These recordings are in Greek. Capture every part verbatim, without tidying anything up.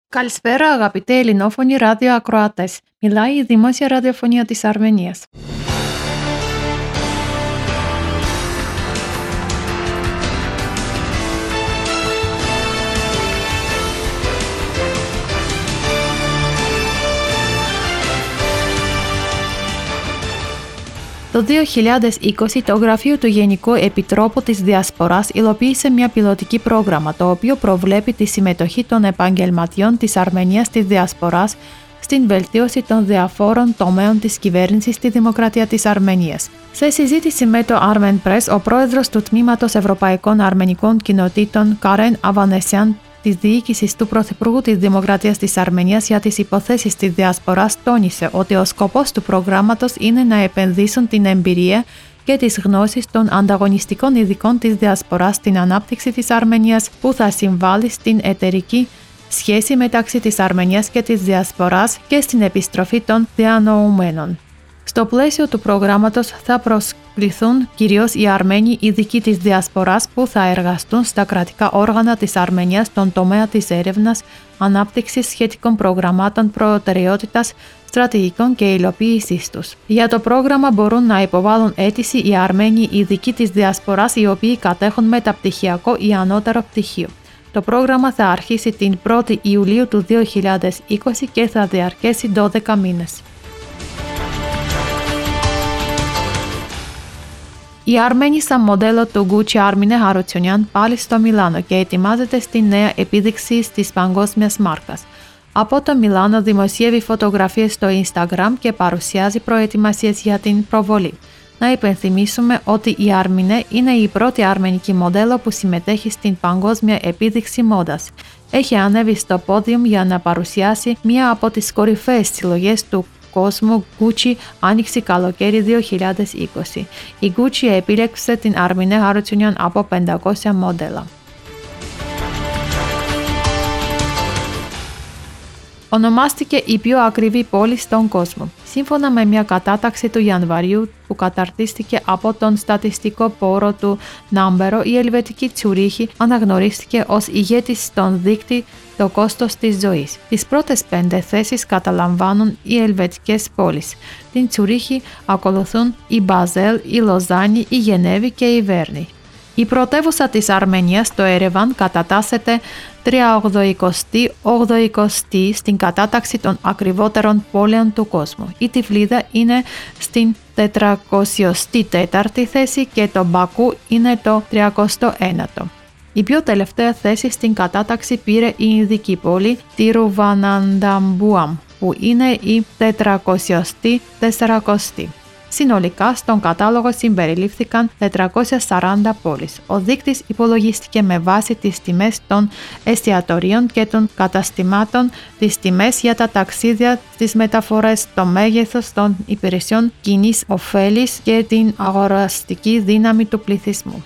Καλησπέρα αγαπητοί ελληνόφωνοι ραδιοακροατές. Μιλάει η Δημόσια Ραδιοφωνία της Αρμενίας. Το δύο χιλιάδες είκοσι το Γραφείο του Γενικού Επιτρόπου της Διασποράς υλοποίησε μια πιλωτική πρόγραμμα το οποίο προβλέπει τη συμμετοχή των επαγγελματιών της Αρμενίας της Διασποράς στην βελτίωση των διαφόρων τομέων της κυβέρνησης στη Δημοκρατία της Αρμενίας. Σε συζήτηση με το Armen Press, ο πρόεδρος του Τμήματος Ευρωπαϊκών Αρμενικών Κοινοτήτων, Καρέν Αβανεσιάν, της διοίκησης του Πρωθυπουργού της Δημοκρατίας της Αρμενίας για τις υποθέσεις της Διασποράς τόνισε ότι ο σκοπός του προγράμματος είναι να επενδύσουν την εμπειρία και τις γνώσεις των ανταγωνιστικών ειδικών της Διασποράς στην ανάπτυξη της Αρμενίας που θα συμβάλλει στην εταιρική σχέση μεταξύ της Αρμενίας και της Διασποράς και στην επιστροφή των διανοουμένων. Στο πλαίσιο του προγράμματος θα προσκληθούν κυρίως οι Αρμένοι ειδικοί της Διασποράς που θα εργαστούν στα κρατικά όργανα της Αρμενίας στον τομέα της έρευνας, ανάπτυξης σχετικών προγραμμάτων προτεραιότητας, στρατηγικών και υλοποίησής τους. Για το πρόγραμμα μπορούν να υποβάλουν αίτηση οι Αρμένοι ειδικοί της Διασποράς οι οποίοι κατέχουν μεταπτυχιακό ή ανώτερο πτυχίο. Το πρόγραμμα θα αρχίσει την πρώτη Ιουλίου του δύο χιλιάδες είκοσι και θα διαρκέσει δώδεκα μήνες. Η Αρμένη σαν μοντέλο του Γκούτσι Άρμινε Χαρουτσιονιάν πάλι στο Μιλάνο και ετοιμάζεται στη νέα επίδειξη της παγκόσμιας μάρκας. Από το Μιλάνο δημοσιεύει φωτογραφίες στο Instagram και παρουσιάζει προετοιμασίες για την προβολή. Να υπενθυμίσουμε ότι η Άρμινε είναι η πρώτη αρμενική μοντέλο που συμμετέχει στην παγκόσμια επίδειξη μόδας. Έχει ανέβει στο πόδιουμ για να παρουσιάσει μία από τις κορυφαίες συλλογές του κόσμου Gucci Άνοιξη Καλοκαίρι δύο χιλιάδες είκοσι. Η Gucci επίλεξε την Armine Harutyunyan από πεντακόσια μοντέλα. Ονομάστηκε η πιο ακριβή πόλη στον κόσμο. Σύμφωνα με μια κατάταξη του Ιανουαρίου που καταρτίστηκε από τον στατιστικό πόρο του Νάμπερο, η ελβετική Τσουρίχη αναγνωρίστηκε ως ηγέτης στον δείκτη το κόστος της ζωής. Τις πρώτες πέντε θέσεις καταλαμβάνουν οι ελβετικές πόλεις. Την Τσουρίχη ακολουθούν η Μπαζέλ, η Λοζάνη, η Γενέβη και η Βέρνη. Η πρωτεύουσα της Αρμενίας, το Ερεβάν, κατατάσσεται τριάντα όγδοη στην κατάταξη των ακριβότερων πόλεων του κόσμου. Η Τυφλίδα είναι στην τετρακόσια τέταρτη θέση και το Μπακού είναι το τριακοστό ένατο. Η πιο τελευταία θέση στην κατάταξη πήρε η Ινδική πόλη Τιρουβανανταμπουάμ, που είναι η τετρακόσια τέσσερακοστη. Συνολικά, στον κατάλογο συμπεριλήφθηκαν τετρακόσιες σαράντα πόλεις. Ο δείκτης υπολογίστηκε με βάση τις τιμές των εστιατορίων και των καταστημάτων, τις τιμές για τα ταξίδια, τις μεταφορές, το μέγεθος των υπηρεσιών κοινής ωφέλης και την αγοραστική δύναμη του πληθυσμού.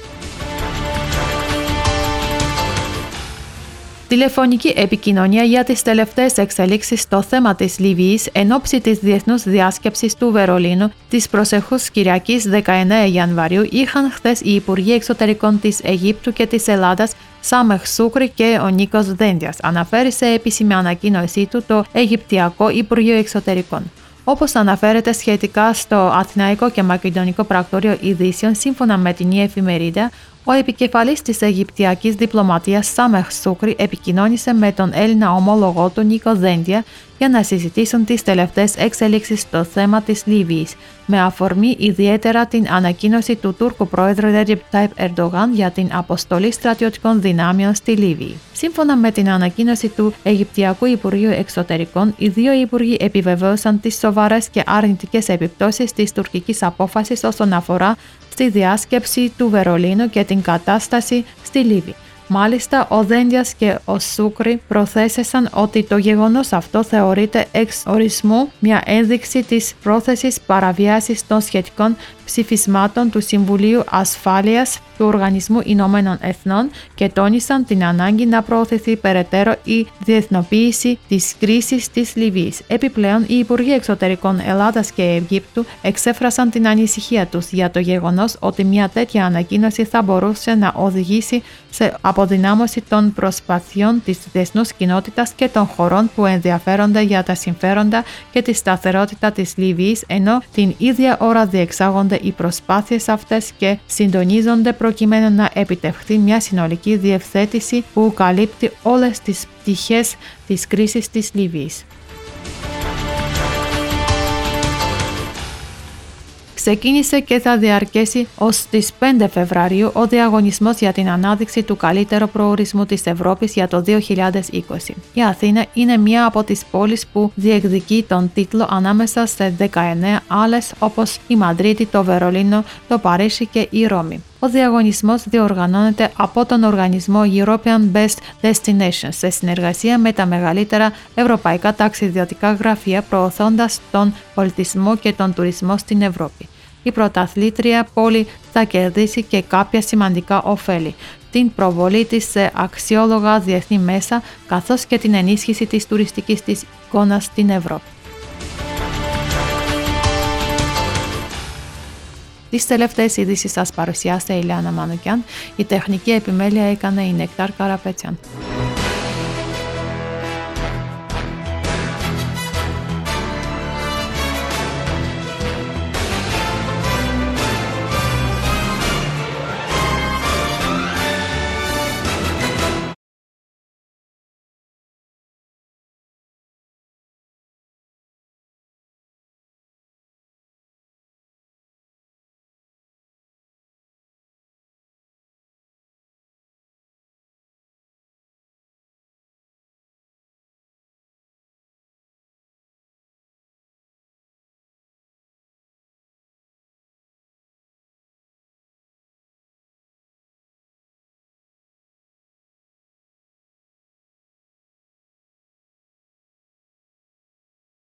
Τηλεφωνική επικοινωνία για τις τελευταίες εξελίξεις στο θέμα της Λιβύης εν ώψη της Διεθνούς Διάσκεψης του Βερολίνου της προσεχούς Κυριακής δεκαεννέα Ιανουαρίου είχαν χθες οι Υπουργοί Εξωτερικών της Αιγύπτου και της Ελλάδας Σάμεχ Σούκρη και ο Νίκος Δένδιας, αναφέρει σε επίσημη ανακοίνωσή του το Αιγυπτιακό Υπουργείο Εξωτερικών. Όπως αναφέρεται σχετικά στο Αθηναϊκό και Μακεδονικό Πρακτορείο Ειδήσεων, σύμφωνα με την η εφημερίδα, ο επικεφαλής της Αιγυπτιακής διπλωματίας Σάμεχ Σούκρη επικοινώνησε με τον Έλληνα ομόλογό του Νίκο Δένδια για να συζητήσουν τις τελευταίες εξελίξεις στο θέμα της Λιβύης, με αφορμή ιδιαίτερα την ανακοίνωση του Τούρκου πρόεδρου Ρετζεπ Τάιπ Ερντογάν για την αποστολή στρατιωτικών δυνάμεων στη Λιβύη. Σύμφωνα με την ανακοίνωση του Αιγυπτιακού Υπουργείου Εξωτερικών, οι δύο υπουργοί επιβεβαίωσαν τις σοβαρές και αρνητικές επιπτώσεις της τουρκικής απόφασης όσον αφορά στη διάσκεψη του Βερολίνου και την κατάσταση στη Λιβύη. Μάλιστα, ο Δένδιας και ο Σούκρη προθέσεσαν ότι το γεγονός αυτό θεωρείται εξ ορισμού μια ένδειξη της πρόθεσης παραβιάσης των σχετικών ψηφισμάτων του Συμβουλίου Ασφάλειας του Οργανισμού Ηνωμένων Εθνών και τόνισαν την ανάγκη να προωθηθεί περαιτέρω η διεθνοποίηση της κρίσης της Λιβύης. Επιπλέον, οι Υπουργοί Εξωτερικών Ελλάδας και Αιγύπτου εξέφρασαν την ανησυχία τους για το γεγονός ότι μια τέτοια ανακοίνωση θα μπορούσε να οδηγήσει σε αποδυνάμωση των προσπαθειών της διεθνούς κοινότητας και των χωρών που ενδιαφέρονται για τα συμφέροντα και τη σταθερότητα της Λιβύης, ενώ την ίδια ώρα διεξάγονται οι προσπάθειες αυτές και συντονίζονται προκειμένου να επιτευχθεί μια συνολική διευθέτηση που καλύπτει όλες τις πτυχές της κρίσης της Λιβύης. Ξεκίνησε και θα διαρκέσει ως τις πέντε Φεβρουαρίου ο διαγωνισμός για την ανάδειξη του καλύτερου προορισμού της Ευρώπης για το δύο χιλιάδες είκοσι. Η Αθήνα είναι μία από τις πόλεις που διεκδικεί τον τίτλο ανάμεσα σε δεκαεννέα άλλες όπως η Μαδρίτη, το Βερολίνο, το Παρίσι και η Ρώμη. Ο διαγωνισμός διοργανώνεται από τον οργανισμό European Best Destinations σε συνεργασία με τα μεγαλύτερα ευρωπαϊκά ταξιδιωτικά γραφεία, προωθώντας τον πολιτισμό και τον τουρισμό στην Ευρώπη. Η πρωταθλήτρια πόλη θα κερδίσει και κάποια σημαντικά ωφέλη, την προβολή της σε αξιόλογα διεθνή μέσα, καθώς και την ενίσχυση της τουριστικής της εικόνας στην Ευρώπη. Τις τελευταίες ειδήσεις σας παρουσιάσε η Λιάννα Μανουκιάν, η τεχνική επιμέλεια έκανε η Νεκτάρ Καραπέτσιαν.